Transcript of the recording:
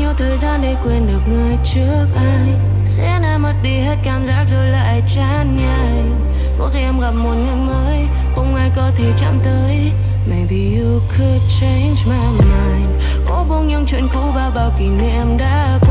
nhiêu thời gian để quên được người trước ai, sẽ em mất đi hết cảm giác rồi lại chán nhanh. Mỗi khi em gặp một người mới, không ai có thể chạm tới. Maybe you could change my mind. Cố buông những chuyện cũ và bao kỷ niệm đã